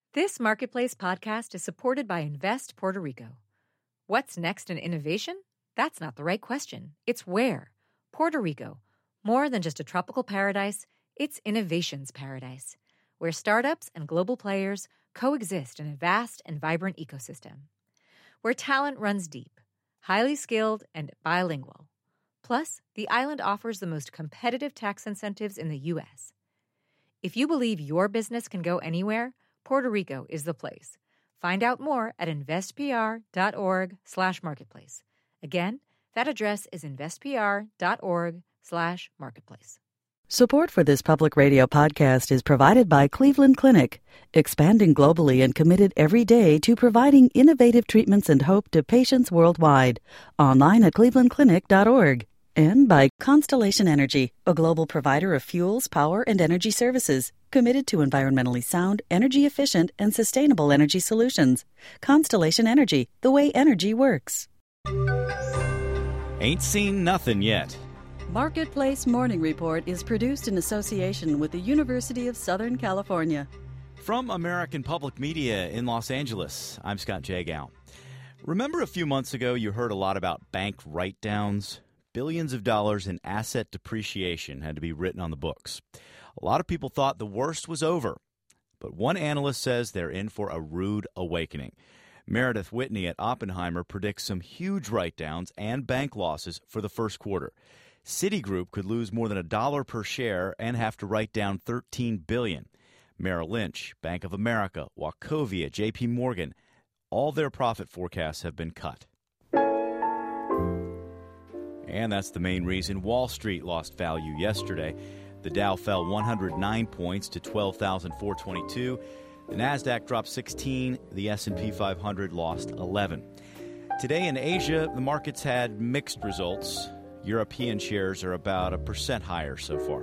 This Marketplace podcast is supported by Invest Puerto Rico. What's next in innovation? That's not the right question. It's where. Puerto Rico. More than just a tropical paradise, it's innovation's paradise, where startups and global players coexist in a vast and vibrant ecosystem. Where talent runs deep, highly skilled, and bilingual. Plus, the island offers the most competitive tax incentives in the U.S. If you believe your business can go anywhere, Puerto Rico is the place. Find out more at investpr.org/marketplace. Again, that address is investpr.org/marketplace. Support for this public radio podcast is provided by Cleveland Clinic, expanding globally and committed every day to providing innovative treatments and hope to patients worldwide. Online at clevelandclinic.org. And by Constellation Energy, a global provider of fuels, power, and energy services, committed to environmentally sound, energy-efficient, and sustainable energy solutions. Constellation Energy, the way energy works. Ain't seen nothing yet. Marketplace Morning Report is produced in association with the University of Southern California. From American Public Media in Los Angeles, I'm Scott Jagow. Remember a few months ago you heard a lot about bank write-downs? Billions of dollars in asset depreciation had to be written on the books. A lot of people thought the worst was over, but one analyst says they're in for a rude awakening. Meredith Whitney at Oppenheimer predicts some huge write-downs and bank losses for the first quarter. Citigroup could lose more than $1 per share and have to write down $13 billion. Merrill Lynch, Bank of America, Wachovia, J.P. Morgan, all their profit forecasts have been cut. And that's the main reason Wall Street lost value yesterday. The Dow fell 109 points to 12,422. The Nasdaq dropped 16. The S&P 500 lost 11. Today in Asia, the markets had mixed results. European shares are about 1% higher so far.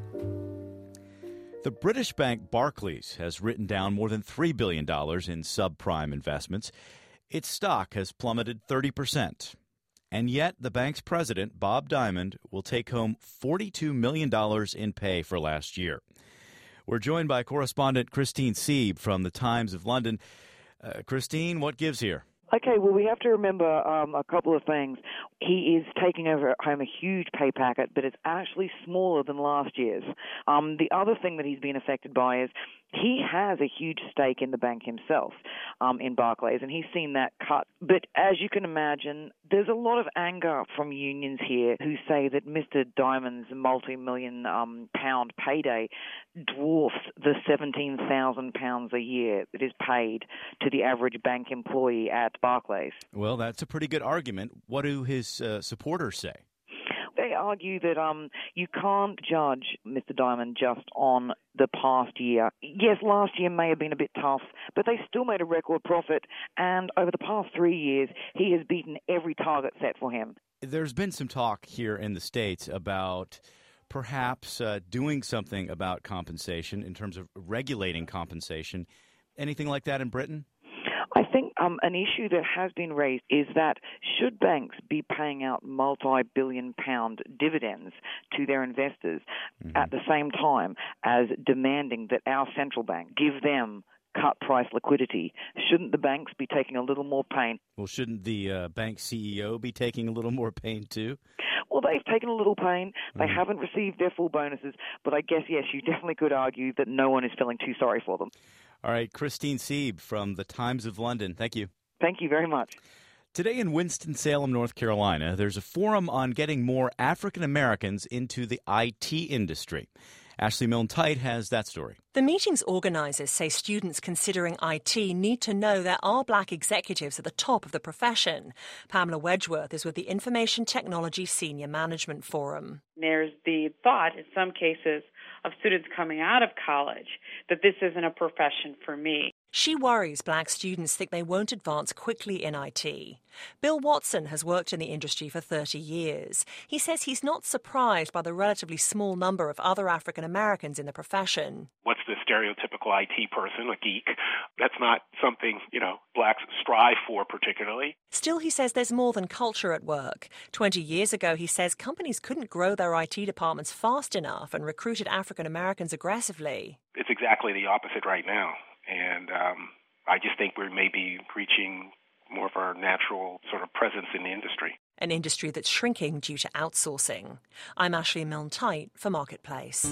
The British bank Barclays has written down more than $3 billion in subprime investments. Its stock has plummeted 30%. And yet, the bank's president, Bob Diamond, will take home $42 million in pay for last year. We're joined by correspondent Christine Sieb from the Times of London. Christine, what gives here? Okay, well, we have to remember a couple of things. He is taking home a huge pay packet, but it's actually smaller than last year's. The other thing that he's been affected by is he has a huge stake in the bank himself, in Barclays, and he's seen that cut. But as you can imagine, there's a lot of anger from unions here who say that Mr. Diamond's multi-million pound payday dwarfs the £17,000 a year that is paid to the average bank employee at Barclays. Well, that's a pretty good argument. What do his supporters say? They argue that you can't judge Mr. Diamond just on the past year. Yes, last year may have been a bit tough, but they still made a record profit, and over the past 3 years, he has beaten every target set for him. There's been some talk here in the States about perhaps doing something about compensation in terms of regulating compensation. Anything like that in Britain? I think an issue that has been raised is that should banks be paying out multi-billion-pound dividends to their investors at the same time as demanding that our central bank give them cut-price liquidity? Shouldn't the banks be taking a little more pain? Well, shouldn't the bank CEO be taking a little more pain too? Well, they've taken a little pain. They haven't received their full bonuses, but I guess, yes, you definitely could argue that no one is feeling too sorry for them. All right, Christine Sieb from the Times of London. Thank you. Thank you very much. Today in Winston-Salem, North Carolina, there's a forum on getting more African Americans into the IT industry. Ashley Milne-Tite has that story. The meeting's organisers say students considering IT need to know there are black executives at the top of the profession. Pamela Wedgeworth is with the Information Technology Senior Management Forum. There's the thought in some cases of students coming out of college that this isn't a profession for me. She worries black students think they won't advance quickly in IT. Bill Watson has worked in the industry for 30 years. He says he's not surprised by the relatively small number of other African Americans in the profession. What's the stereotypical IT person, a geek? That's not something, blacks strive for particularly. Still, he says there's more than culture at work. 20 years ago, he says companies couldn't grow their IT departments fast enough and recruited African Americans aggressively. It's exactly the opposite right now. And I just think we may be reaching more of our natural sort of presence in the industry. An industry that's shrinking due to outsourcing. I'm Ashley Milne-Tyte for Marketplace.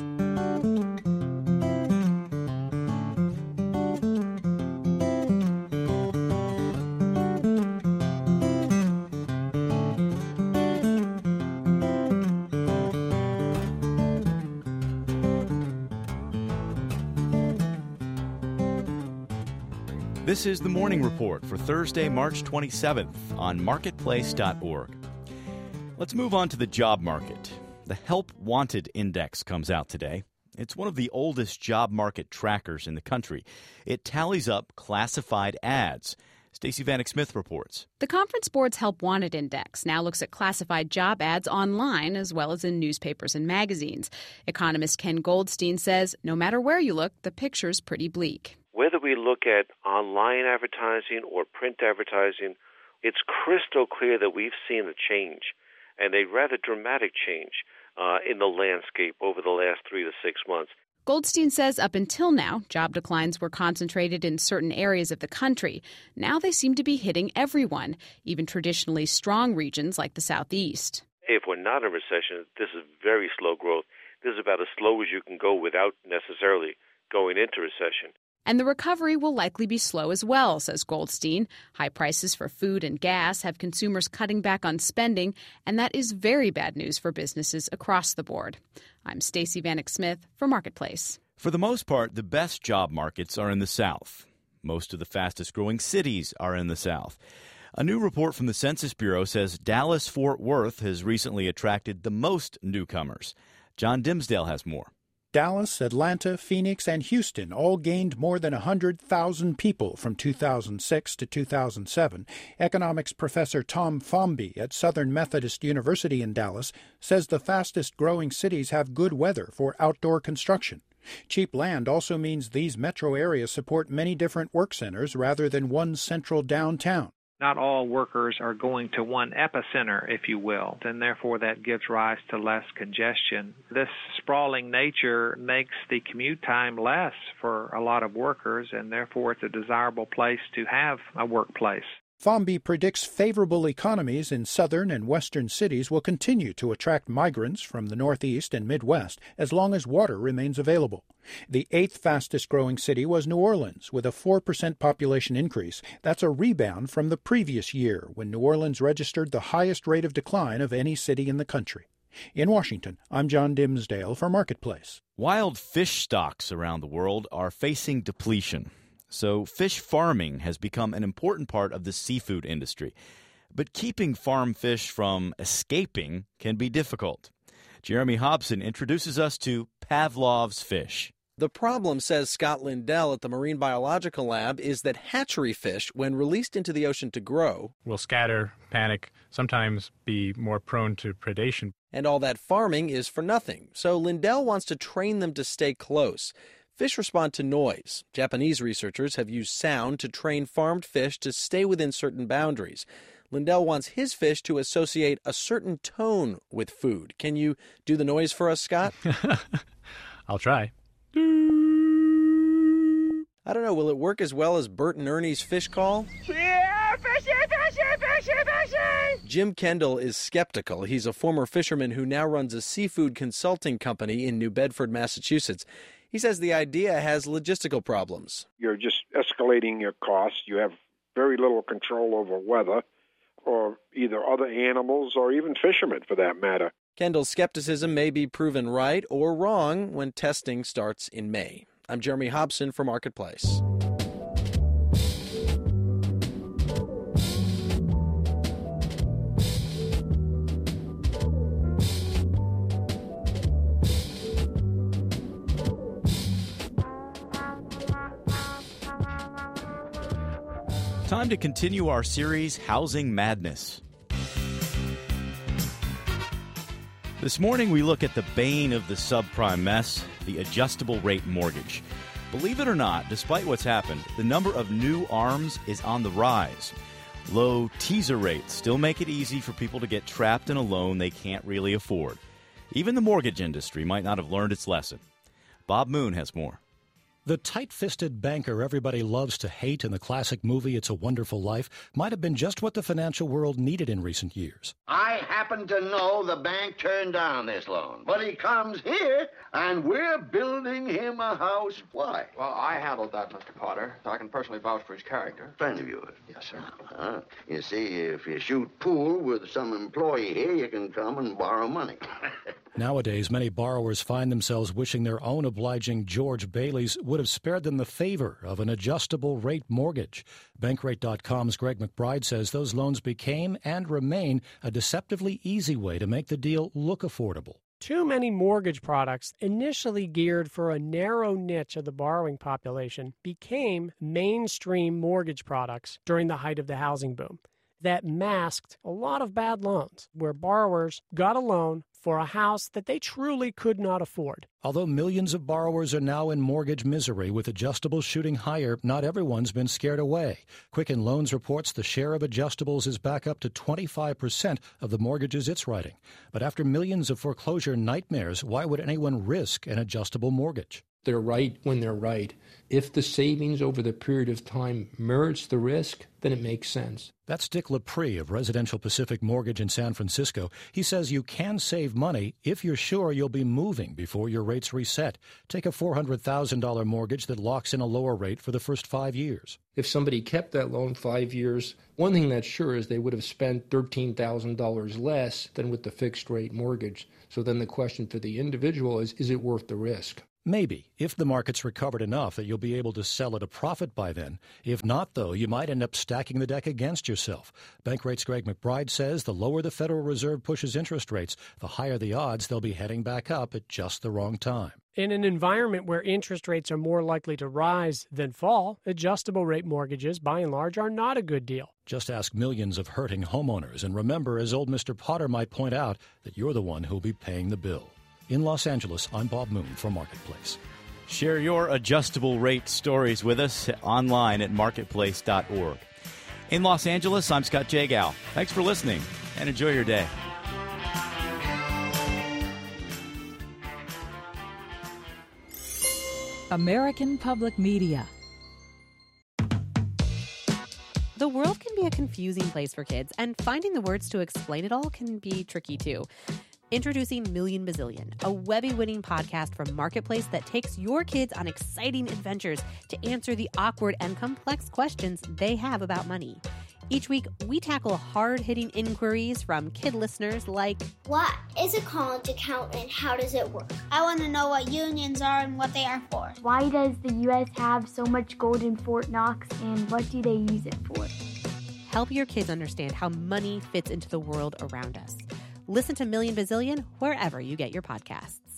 This is the Morning Report for Thursday, March 27th on Marketplace.org. Let's move on to the job market. The Help Wanted Index comes out today. It's one of the oldest job market trackers in the country. It tallies up classified ads. Stacey Vanek Smith reports. The Conference Board's Help Wanted Index now looks at classified job ads online as well as in newspapers and magazines. Economist Ken Goldstein says no matter where you look, the picture's pretty bleak. Whether we look at online advertising or print advertising, it's crystal clear that we've seen a change, and a rather dramatic change in the landscape over the last 3 to 6 months. Goldstein says up until now, job declines were concentrated in certain areas of the country. Now they seem to be hitting everyone, even traditionally strong regions like the Southeast. If we're not in recession, this is very slow growth. This is about as slow as you can go without necessarily going into recession. And the recovery will likely be slow as well, says Goldstein. High prices for food and gas have consumers cutting back on spending, and that is very bad news for businesses across the board. I'm Stacey Vanek Smith for Marketplace. For the most part, the best job markets are in the South. Most of the fastest-growing cities are in the South. A new report from the Census Bureau says Dallas-Fort Worth has recently attracted the most newcomers. John Dimsdale has more. Dallas, Atlanta, Phoenix, and Houston all gained more than 100,000 people from 2006 to 2007. Economics professor Tom Fomby at Southern Methodist University in Dallas says the fastest-growing cities have good weather for outdoor construction. Cheap land also means these metro areas support many different work centers rather than one central downtown. Not all workers are going to one epicenter, if you will, and therefore that gives rise to less congestion. This sprawling nature makes the commute time less for a lot of workers, and therefore it's a desirable place to have a workplace. Fomby predicts favorable economies in southern and western cities will continue to attract migrants from the Northeast and Midwest as long as water remains available. The 8th fastest-growing city was New Orleans, with a 4% population increase. That's a rebound from the previous year, when New Orleans registered the highest rate of decline of any city in the country. In Washington, I'm John Dimsdale for Marketplace. Wild fish stocks around the world are facing depletion. So fish farming has become an important part of the seafood industry. But keeping farm fish from escaping can be difficult. Jeremy Hobson introduces us to Pavlov's fish. The problem, says Scott Lindell at the Marine Biological Lab, is that hatchery fish, when released into the ocean to grow, will scatter, panic, sometimes be more prone to predation. And all that farming is for nothing. So Lindell wants to train them to stay close. Fish respond to noise. Japanese researchers have used sound to train farmed fish to stay within certain boundaries. Lindell wants his fish to associate a certain tone with food. Can you do the noise for us, Scott? I'll try. I don't know, will it work as well as Bert and Ernie's fish call? Yeah, fishy, fishy, fishy, fishy! Jim Kendall is skeptical. He's a former fisherman who now runs a seafood consulting company in New Bedford, Massachusetts. He says the idea has logistical problems. You're just escalating your costs. You have very little control over weather or either other animals or even fishermen for that matter. Kendall's skepticism may be proven right or wrong when testing starts in May. I'm Jeremy Hobson for Marketplace. Time to continue our series, Housing Madness. This morning, we look at the bane of the subprime mess, the adjustable rate mortgage. Believe it or not, despite what's happened, the number of new ARMs is on the rise. Low teaser rates still make it easy for people to get trapped in a loan they can't really afford. Even the mortgage industry might not have learned its lesson. Bob Moon has more. The tight-fisted banker everybody loves to hate in the classic movie It's a Wonderful Life might have been just what the financial world needed in recent years. I happen to know the bank turned down this loan, but he comes here, and we're building him a house. Why? Well, I handled that, Mr. Potter, so I can personally vouch for his character. Friend of yours? Yes, sir. You see, if you shoot pool with some employee here, you can come and borrow money. Nowadays, many borrowers find themselves wishing their own obliging George Baileys would have spared them the favor of an adjustable rate mortgage. Bankrate.com's Greg McBride says those loans became and remain a deceptively easy way to make the deal look affordable. Too many mortgage products, initially geared for a narrow niche of the borrowing population, became mainstream mortgage products during the height of the housing boom. That masked a lot of bad loans, where borrowers got a loan for a house that they truly could not afford. Although millions of borrowers are now in mortgage misery with adjustables shooting higher, not everyone's been scared away. Quicken Loans reports the share of adjustables is back up to 25% of the mortgages it's writing. But after millions of foreclosure nightmares, why would anyone risk an adjustable mortgage? They're right when they're right. If the savings over the period of time merits the risk, then it makes sense. That's Dick Lepre of Residential Pacific Mortgage in San Francisco. He says you can save money if you're sure you'll be moving before your rates reset. Take a $400,000 mortgage that locks in a lower rate for the first 5 years. If somebody kept that loan 5 years, one thing that's sure is they would have spent $13,000 less than with the fixed rate mortgage. So then the question for the individual is it worth the risk? Maybe, if the market's recovered enough that you'll be able to sell at a profit by then. If not, though, you might end up stacking the deck against yourself. Bankrate's Greg McBride says the lower the Federal Reserve pushes interest rates, the higher the odds they'll be heading back up at just the wrong time. In an environment where interest rates are more likely to rise than fall, adjustable rate mortgages, by and large, are not a good deal. Just ask millions of hurting homeowners, and remember, as old Mr. Potter might point out, that you're the one who'll be paying the bill. In Los Angeles, I'm Bob Moon for Marketplace. Share your adjustable rate stories with us online at marketplace.org. In Los Angeles, I'm Scott Jagow. Thanks for listening, and enjoy your day. American Public Media. The world can be a confusing place for kids, and finding the words to explain it all can be tricky too. Introducing Million Bazillion, a Webby-winning podcast from Marketplace that takes your kids on exciting adventures to answer the awkward and complex questions they have about money. Each week, we tackle hard-hitting inquiries from kid listeners like, what is a college account and how does it work? I want to know what unions are and what they are for. Why does the U.S. have so much gold in Fort Knox and what do they use it for? Help your kids understand how money fits into the world around us. Listen to Million Bazillion wherever you get your podcasts.